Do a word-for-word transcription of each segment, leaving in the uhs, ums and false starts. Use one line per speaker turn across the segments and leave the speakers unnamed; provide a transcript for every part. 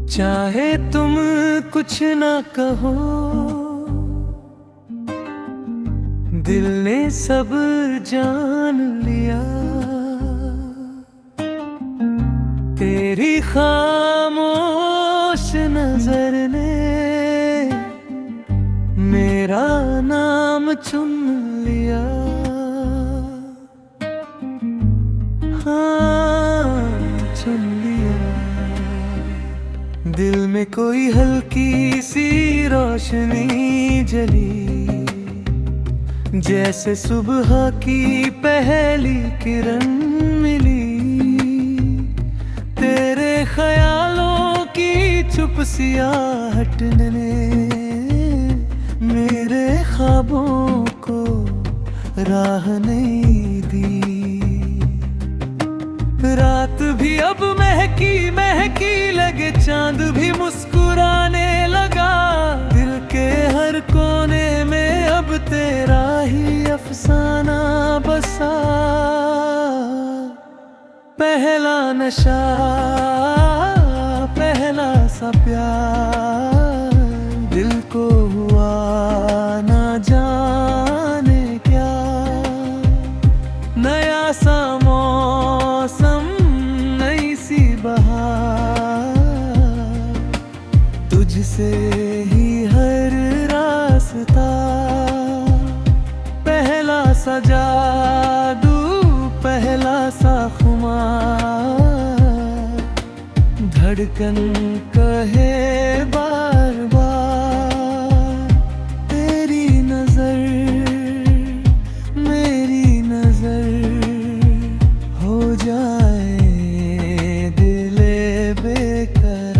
चाहे तुम कुछ ना कहो, दिल ने सब जान लिया। तेरी खामोश नजर ने मेरा नाम चुन लिया। हाँ, चुन लिया। दिल में कोई हल्की सी रोशनी जली, जैसे सुबह की पहली किरण मिली। तेरे ख्यालों की चुप सियाहट ने मेरे ख्वाबों को राह नहीं दी। रात भी अब महकी महकी लगे, चांद भी मुस्कुराने लगा। दिल के हर कोने में अब तेरा ही अफसाना बसा। पहला नशा, पहला सा प्यार, दिल को हुआ ना जाने क्या। नया सा मौसम, नई सी बहार, तुझसे ही हर रास्ता। पहला सा जादू, पहला सा खुमार, धड़कन कहे बार बार। तेरी नजर, मेरी नजर, हो जाए दिले बेकरार।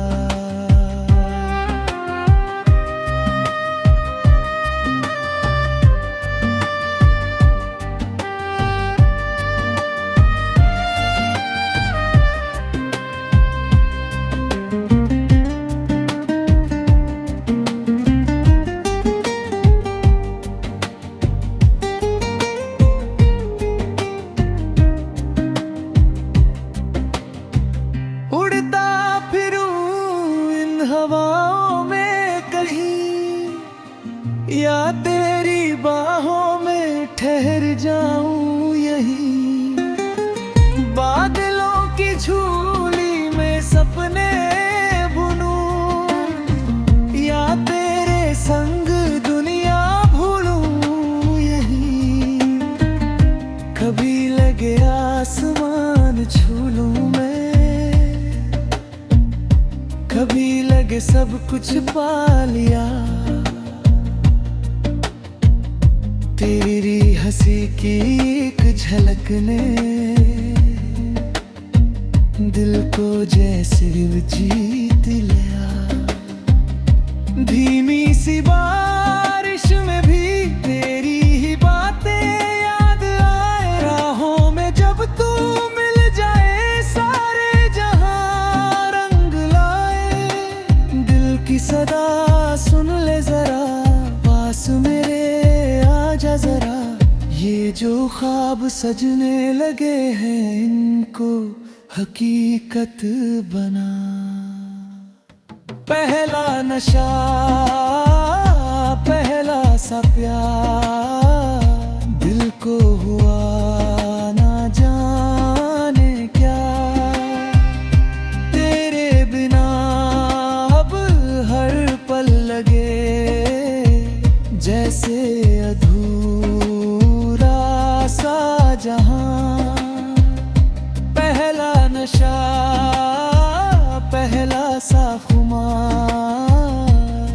उड़ता फिरूं इन हवाओं में कहीं, या तेरी बाहों में ठहर जाऊं यहीं। बादलों की झूली में सपने बुनूं, या तेरे संग दुनिया भूलूं यहीं। कभी लगे आसमान छू लूं मैं, कभी लगे सब कुछ पा लिया। तेरी हंसी की एक झलक ने दिल को जैसे जीत लिया। धीमी सी बारिश में भी तेरी ही बातें याद आए। राहों में जब तू मिल जाए, सारे जहां रंग लाए। दिल की सदा सुन ले जरा, पास मेरे आजा जरा। ये जो ख्वाब सजने लगे हैं, इनको हकीकत बना। पहला नशा, पहला सा प्यार, दिल को हुआ ना जाने क्या। तेरे बिना अब हर पल लगे जैसे अधूरा सा जहां। पहला नशा, पहला सा खुमार,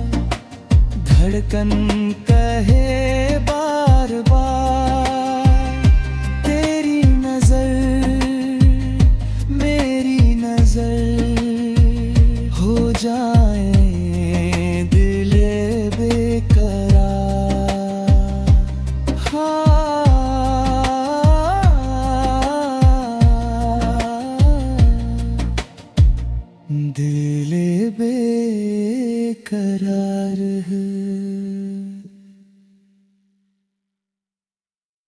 धड़कन कहे बार बार। तेरी नजर, मेरी नजर, हो जाए दिले बेकरार। हाँ, दिल बेकरार है।